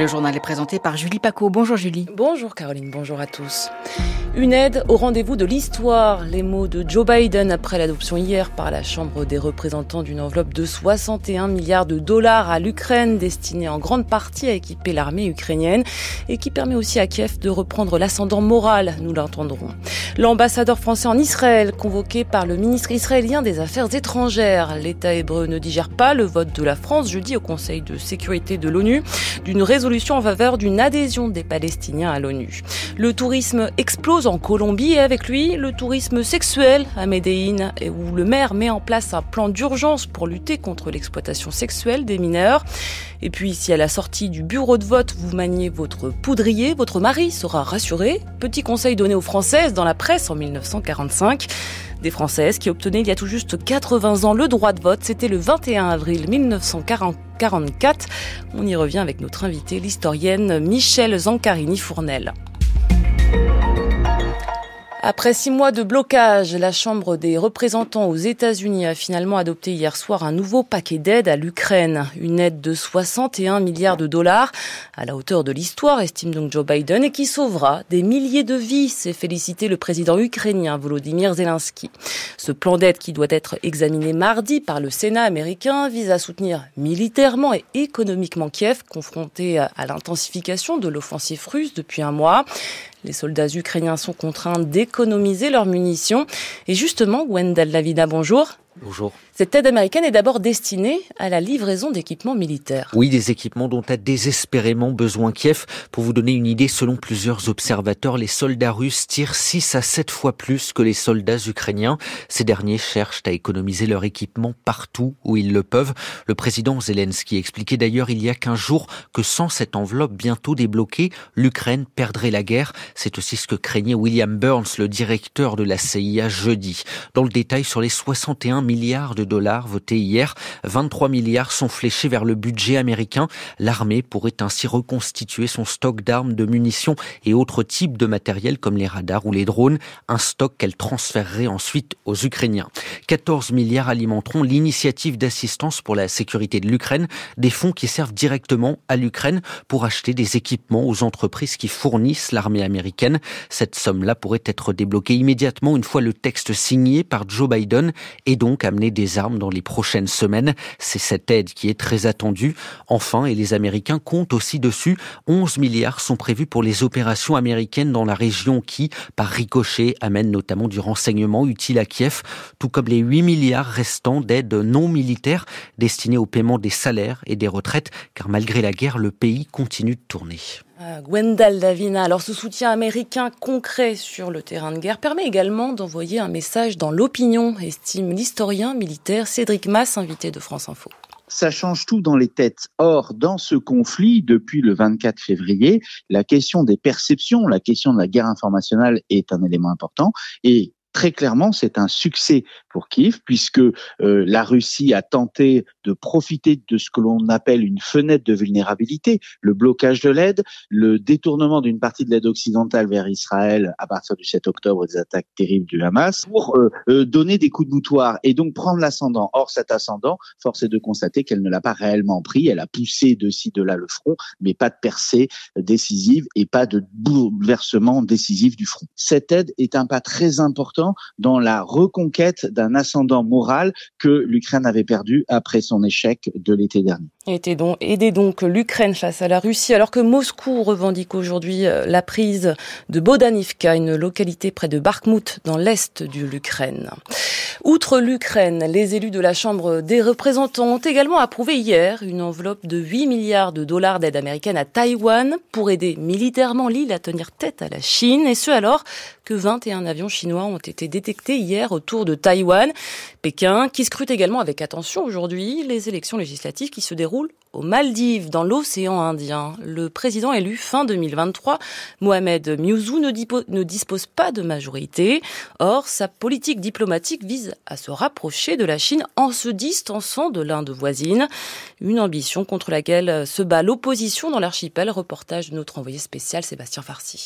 Le journal est présenté par Julie Paco. Bonjour Julie. Bonjour Caroline, bonjour à tous. Une aide au rendez-vous de l'histoire. Les mots de Joe Biden après l'adoption hier par la Chambre des représentants d'une enveloppe de 61 milliards de dollars à l'Ukraine, destinée en grande partie à équiper l'armée ukrainienne et qui permet aussi à Kiev de reprendre l'ascendant moral, nous l'entendrons. L'ambassadeur français en Israël, convoqué par le ministre israélien des Affaires étrangères. L'État hébreu ne digère pas le vote de la France jeudi au Conseil de sécurité de l'ONU d'une résolution en faveur d'une adhésion des Palestiniens à l'ONU. Le tourisme explose en Colombie et avec lui le tourisme sexuel à Medellín, où le maire met en place un plan d'urgence pour lutter contre l'exploitation sexuelle des mineurs. Et puis si à la sortie du bureau de vote vous maniez votre poudrier, votre mari sera rassuré. Petit conseil donné aux Françaises dans la presse en 1945. Des Françaises qui obtenaient il y a tout juste 80 ans le droit de vote. C'était le 21 avril 1944. On y revient avec notre invitée, l'historienne Michèle Zancarini-Fournel. Après 6 mois de blocage, la Chambre des représentants aux États-Unis a finalement adopté hier soir un nouveau paquet d'aide à l'Ukraine. Une aide de 61 milliards de dollars, à la hauteur de l'histoire, estime donc Joe Biden, et qui sauvera des milliers de vies, s'est félicité le président ukrainien Volodymyr Zelensky. Ce plan d'aide, qui doit être examiné mardi par le Sénat américain, vise à soutenir militairement et économiquement Kiev, confronté à l'intensification de l'offensive russe depuis un mois. Les soldats ukrainiens sont contraints d'économiser leurs munitions. Et justement, Gwendal Lavina, bonjour. Bonjour. Cette aide américaine est d'abord destinée à la livraison d'équipements militaires. Oui, des équipements dont a désespérément besoin Kiev. Pour vous donner une idée, selon plusieurs observateurs, les soldats russes tirent 6 à 7 fois plus que les soldats ukrainiens. Ces derniers cherchent à économiser leur équipement partout où ils le peuvent. Le président Zelensky expliquait d'ailleurs il y a 15 jours que sans cette enveloppe bientôt débloquée, l'Ukraine perdrait la guerre. C'est aussi ce que craignait William Burns, le directeur de la CIA, jeudi. Dans le détail, sur les 61 milliards de dollars votés hier, 23 milliards sont fléchés vers le budget américain. L'armée pourrait ainsi reconstituer son stock d'armes, de munitions et autres types de matériel comme les radars ou les drones, un stock qu'elle transférerait ensuite aux Ukrainiens. 14 milliards alimenteront l'initiative d'assistance pour la sécurité de l'Ukraine, des fonds qui servent directement à l'Ukraine pour acheter des équipements aux entreprises qui fournissent l'armée américaine. Cette somme-là pourrait être débloquée immédiatement une fois le texte signé par Joe Biden et donc amener des armes dans les prochaines semaines. C'est cette aide qui est très attendue. Enfin, et les Américains comptent aussi dessus, 11 milliards sont prévus pour les opérations américaines dans la région qui, par ricochet, amènent notamment du renseignement utile à Kiev, tout comme les 8 milliards restants d'aide non militaire destinés au paiement des salaires et des retraites, car malgré la guerre, le pays continue de tourner. Gwendal Lavina, alors ce soutien américain concret sur le terrain de guerre permet également d'envoyer un message dans l'opinion, estime l'historien militaire Cédric Masse, invité de France Info. Ça change tout dans les têtes. Or, dans ce conflit, depuis le 24 février, la question des perceptions, la question de la guerre informationnelle est un élément important et très clairement, c'est un succès pour Kiev puisque la Russie a tenté de profiter de ce que l'on appelle une fenêtre de vulnérabilité, le blocage de l'aide, le détournement d'une partie de l'aide occidentale vers Israël à partir du 7 octobre des attaques terribles du Hamas pour donner des coups de boutoir et donc prendre l'ascendant. Or, cet ascendant, force est de constater qu'elle ne l'a pas réellement pris. Elle a poussé de ci, de là le front, mais pas de percée décisive et pas de bouleversement décisif du front. Cette aide est un pas très important dans la reconquête d'un ascendant moral que l'Ukraine avait perdu après son échec de l'été dernier. Aider donc l'Ukraine face à la Russie, alors que Moscou revendique aujourd'hui la prise de Bodanivka, une localité près de Bakhmout, dans l'est de l'Ukraine. Outre l'Ukraine, les élus de la Chambre des représentants ont également approuvé hier une enveloppe de 8 milliards de dollars d'aide américaine à Taïwan pour aider militairement l'île à tenir tête à la Chine, et ce alors que 21 avions chinois ont été détectés hier autour de Taïwan. Pékin, qui scrute également avec attention aujourd'hui les élections législatives qui se déroulent aux Maldives, dans l'océan Indien. Le président élu fin 2023, Mohamed Miouzou, ne dispose pas de majorité. Or, sa politique diplomatique vise à se rapprocher de la Chine en se distançant de l'Inde voisine. Une ambition contre laquelle se bat l'opposition dans l'archipel. Reportage de notre envoyé spécial Sébastien Farcy.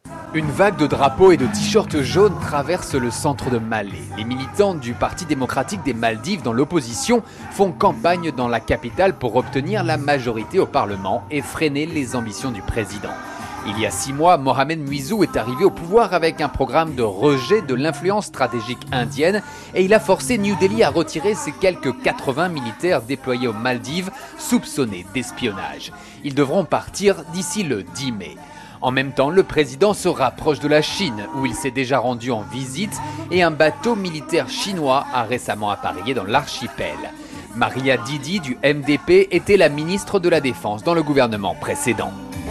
Une vague de drapeaux et de t-shirts jaunes traverse le centre de Malé. Les militants du Parti démocratique des Maldives dans l'opposition font campagne dans la capitale pour obtenir la majorité au Parlement et freiner les ambitions du président. Il y a 6 mois, Mohamed Muizou est arrivé au pouvoir avec un programme de rejet de l'influence stratégique indienne et il a forcé New Delhi à retirer ses quelques 80 militaires déployés aux Maldives soupçonnés d'espionnage. Ils devront partir d'ici le 10 mai. En même temps, le président se rapproche de la Chine, où il s'est déjà rendu en visite, et un bateau militaire chinois a récemment appareillé dans l'archipel. Maria Didi du MDP était la ministre de la Défense dans le gouvernement précédent.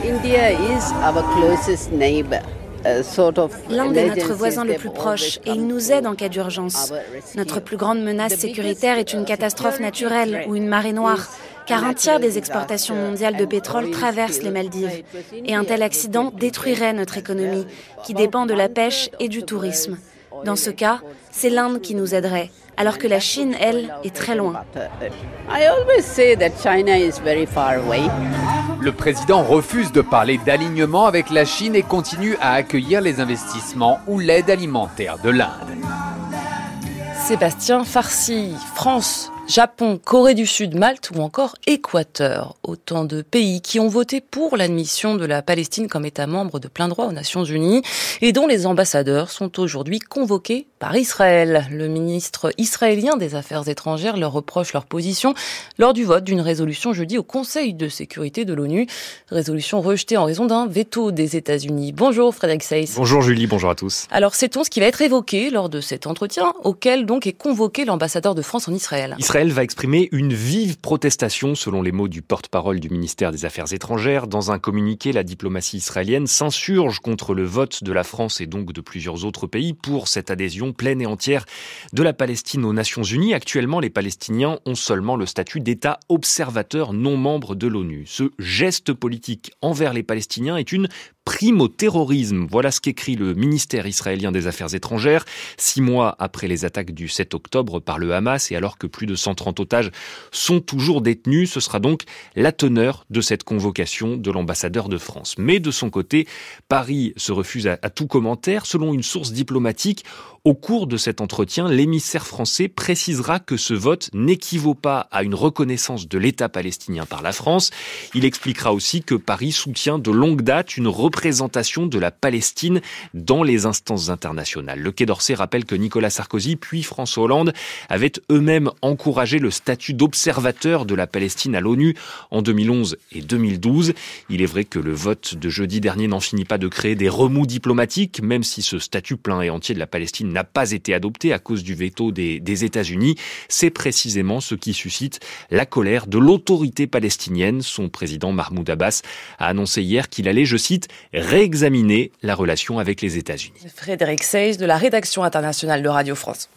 L'Inde est notre voisin le plus proche et il nous aide en cas d'urgence. Notre plus grande menace sécuritaire est une catastrophe naturelle ou une marée noire, car un tiers des exportations mondiales de pétrole traversent les Maldives. Et un tel accident détruirait notre économie, qui dépend de la pêche et du tourisme. Dans ce cas, c'est l'Inde qui nous aiderait, alors que la Chine, elle, est très loin. Le président refuse de parler d'alignement avec la Chine et continue à accueillir les investissements ou l'aide alimentaire de l'Inde. Sébastien Farcy, France, Japon, Corée du Sud, Malte ou encore Équateur. Autant de pays qui ont voté pour l'admission de la Palestine comme État membre de plein droit aux Nations Unies et dont les ambassadeurs sont aujourd'hui convoqués par Israël. Le ministre israélien des Affaires étrangères leur reproche leur position lors du vote d'une résolution jeudi au Conseil de sécurité de l'ONU. Résolution rejetée en raison d'un veto des États-Unis. Bonjour Frédéric Seyss. Bonjour Julie, bonjour à tous. Alors sait-on ce qui va être évoqué lors de cet entretien auquel donc est convoqué l'ambassadeur de France en Israël ? Israël va exprimer une vive protestation selon les mots du porte-parole du ministère des Affaires étrangères. Dans un communiqué, la diplomatie israélienne s'insurge contre le vote de la France et donc de plusieurs autres pays pour cette adhésion pleine et entière de la Palestine aux Nations Unies. Actuellement, les Palestiniens ont seulement le statut d'État observateur non membre de l'ONU. Ce geste politique envers les Palestiniens est une prime au terrorisme. Voilà ce qu'écrit le ministère israélien des Affaires étrangères. 6 mois après les attaques du 7 octobre par le Hamas et alors que plus de 130 otages sont toujours détenus, ce sera donc la teneur de cette convocation de l'ambassadeur de France. Mais de son côté, Paris se refuse à tout commentaire. Selon une source diplomatique, au cours de cet entretien, l'émissaire français précisera que ce vote n'équivaut pas à une reconnaissance de l'État palestinien par la France. Il expliquera aussi que Paris soutient de longue date une représentation de la Palestine dans les instances internationales. Le Quai d'Orsay rappelle que Nicolas Sarkozy puis François Hollande avaient eux-mêmes encouragé le statut d'observateur de la Palestine à l'ONU en 2011 et 2012. Il est vrai que le vote de jeudi dernier n'en finit pas de créer des remous diplomatiques, même si ce statut plein et entier de la Palestine n'a pas été adopté à cause du veto des États-Unis. C'est précisément ce qui suscite la colère de l'autorité palestinienne. Son président Mahmoud Abbas a annoncé hier qu'il allait, je cite, réexaminer la relation avec les États-Unis. Frédéric Seyss de la rédaction internationale de Radio France.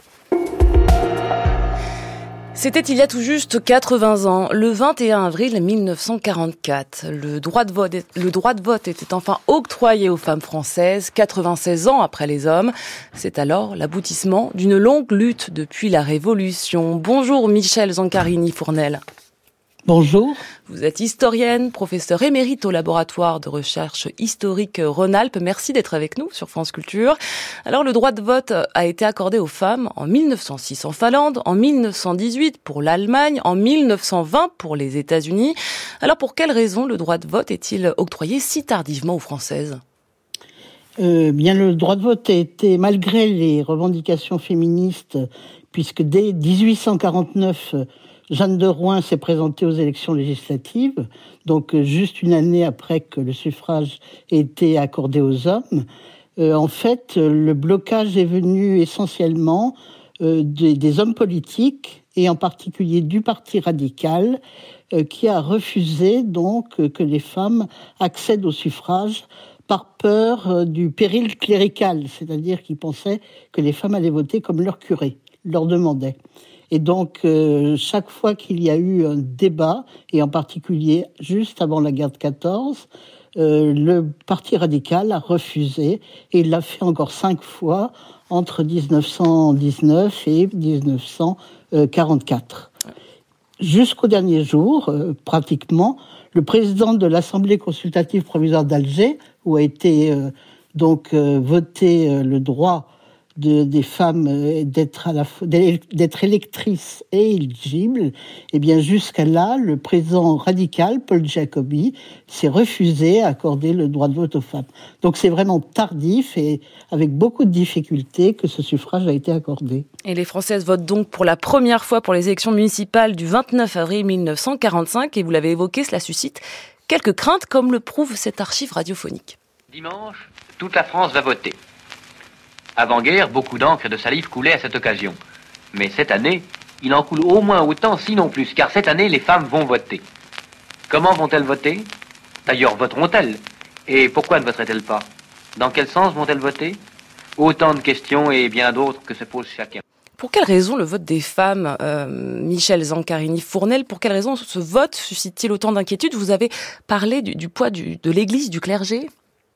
C'était il y a tout juste 80 ans, le 21 avril 1944. Le droit de vote était enfin octroyé aux femmes françaises, 96 ans après les hommes. C'est alors l'aboutissement d'une longue lutte depuis la Révolution. Bonjour Michèle Zancarini-Fournel. Bonjour. Vous êtes historienne, professeure émérite au laboratoire de recherche historique Rhône-Alpes. Merci d'être avec nous sur France Culture. Alors, le droit de vote a été accordé aux femmes en 1906 en Finlande, en 1918 pour l'Allemagne, en 1920 pour les États-Unis. Alors, pour quelles raisons le droit de vote est-il octroyé si tardivement aux Françaises ? Bien, le droit de vote a été, malgré les revendications féministes, puisque dès 1849, Jeanne de Rouen s'est présentée aux élections législatives, donc juste une année après que le suffrage ait été accordé aux hommes. En fait, le blocage est venu essentiellement des hommes politiques, et en particulier du Parti radical, qui a refusé donc que les femmes accèdent au suffrage par peur du péril clérical, c'est-à-dire qu'ils pensaient que les femmes allaient voter comme leur curé leur demandait. Et donc, chaque fois qu'il y a eu un débat, et en particulier juste avant la guerre de 14, le Parti radical a refusé, et il l'a fait encore 5 fois entre 1919 et 1944. Jusqu'au dernier jour, pratiquement, le président de l'Assemblée consultative provisoire d'Alger, où a été donc voter le droit des femmes d'être électrices et éligibles, et bien jusqu'à là, le président radical, Paul Jacobi, s'est refusé à accorder le droit de vote aux femmes. Donc c'est vraiment tardif et avec beaucoup de difficultés que ce suffrage a été accordé. Et les Françaises votent donc pour la première fois pour les élections municipales du 29 avril 1945, et vous l'avez évoqué, cela suscite quelques craintes, comme le prouve cette archive radiophonique. Dimanche, toute la France va voter. Avant-guerre, beaucoup d'encre et de salive coulaient à cette occasion. Mais cette année, il en coule au moins autant, sinon plus, car cette année, les femmes vont voter. Comment vont-elles voter ? D'ailleurs, voteront-elles ? Et pourquoi ne voteraient-elles pas ? Dans quel sens vont-elles voter ? Autant de questions et bien d'autres que se pose chacun. Pour quelle raison le vote des femmes, Michel Zancarini-Fournel, pour quelle raison ce vote suscite-t-il autant d'inquiétudes ? Vous avez parlé du poids de l'Église, du clergé ?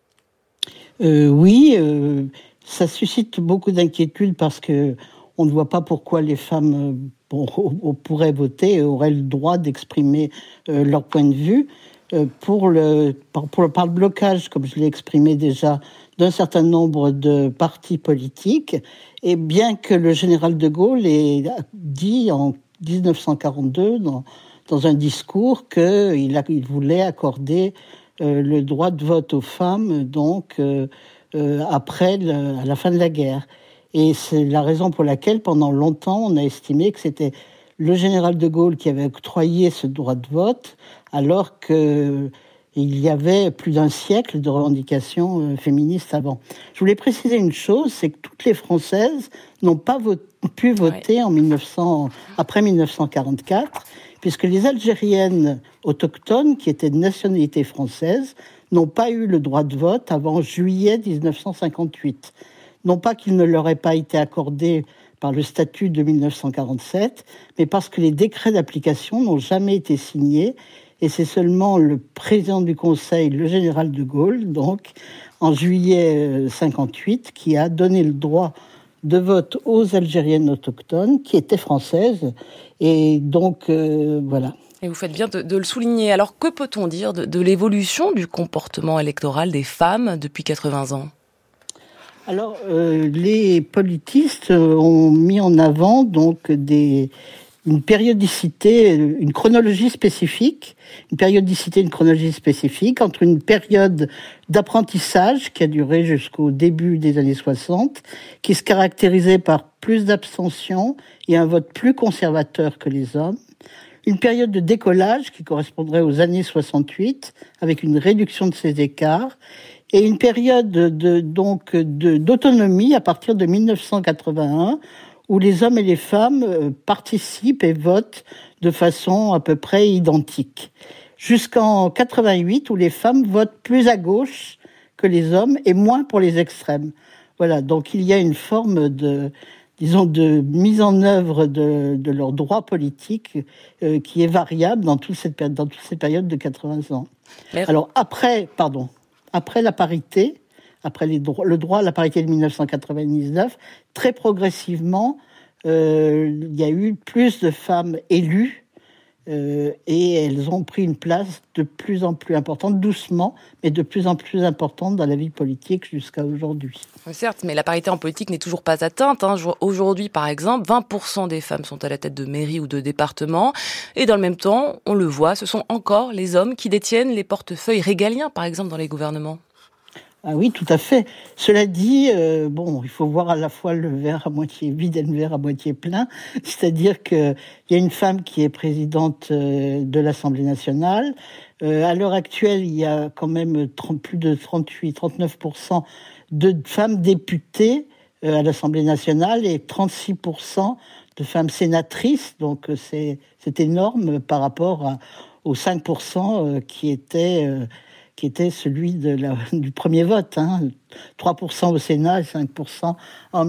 Oui, ça suscite beaucoup d'inquiétudes parce que on ne voit pas pourquoi les femmes pourraient voter et auraient le droit d'exprimer leur point de vue. Par le blocage, comme je l'ai exprimé déjà, d'un certain nombre de partis politiques, et bien que le général de Gaulle ait dit en 1942 dans un discours qu'il voulait accorder le droit de vote aux femmes, donc à la fin de la guerre. Et c'est la raison pour laquelle, pendant longtemps, on a estimé que c'était le général de Gaulle qui avait octroyé ce droit de vote, alors qu'il y avait plus d'un siècle de revendications féministes avant. Je voulais préciser une chose, c'est que toutes les Françaises n'ont pas pu voter après 1944, puisque les Algériennes autochtones, qui étaient de nationalité française, n'ont pas eu le droit de vote avant juillet 1958. Non pas qu'il ne leur ait pas été accordé par le statut de 1947, mais parce que les décrets d'application n'ont jamais été signés, et c'est seulement le président du Conseil, le général de Gaulle, donc, en juillet 58, qui a donné le droit de vote aux Algériennes autochtones, qui étaient françaises, et donc, voilà. Et vous faites bien de le souligner. Alors, que peut-on dire de l'évolution du comportement électoral des femmes depuis 80 ans ? Alors, les politistes ont mis en avant donc une périodicité, une chronologie spécifique entre une période d'apprentissage qui a duré jusqu'au début des années 60, qui se caractérisait par plus d'abstention et un vote plus conservateur que les hommes. Une période de décollage qui correspondrait aux années 68, avec une réduction de ces écarts, et une période d'autonomie à partir de 1981, où les hommes et les femmes participent et votent de façon à peu près identique. Jusqu'en 88, où les femmes votent plus à gauche que les hommes et moins pour les extrêmes. Voilà, donc il y a une forme de mise en œuvre de leurs droits politiques qui est variable dans toute cette période de 80 ans. Merci. Alors après la parité, le droit à la parité de 1999, très progressivement, il y a eu plus de femmes élues et elles ont pris une place de plus en plus importante, doucement, mais de plus en plus importante dans la vie politique jusqu'à aujourd'hui. Certes, mais la parité en politique n'est toujours pas atteinte. Aujourd'hui, par exemple, 20% des femmes sont à la tête de mairie ou de département. Et dans le même temps, on le voit, ce sont encore les hommes qui détiennent les portefeuilles régaliens, par exemple, dans les gouvernements. Ah oui, tout à fait. Cela dit, il faut voir à la fois le verre à moitié vide et le verre à moitié plein. C'est-à-dire qu'il y a une femme qui est présidente de l'Assemblée nationale. À l'heure actuelle, il y a quand même plus de 39% de femmes députées à l'Assemblée nationale et 36% de femmes sénatrices. Donc c'est énorme par rapport aux 5% qui était celui du premier vote, 3% au Sénat et 5% en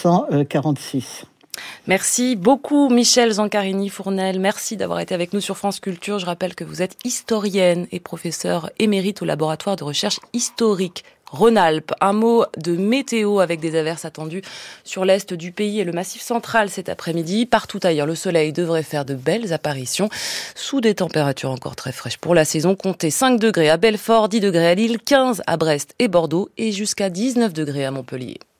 1946. Merci beaucoup Michel Zancarini-Fournel, merci d'avoir été avec nous sur France Culture. Je rappelle que vous êtes historienne et professeure émérite au laboratoire de recherche historique Auvergne-Rhône-Alpes. Un mot de météo avec des averses attendues sur l'est du pays et le Massif central cet après-midi. Partout ailleurs, le soleil devrait faire de belles apparitions sous des températures encore très fraîches pour la saison. Comptez 5 degrés à Belfort, 10 degrés à Lille, 15 à Brest et Bordeaux et jusqu'à 19 degrés à Montpellier.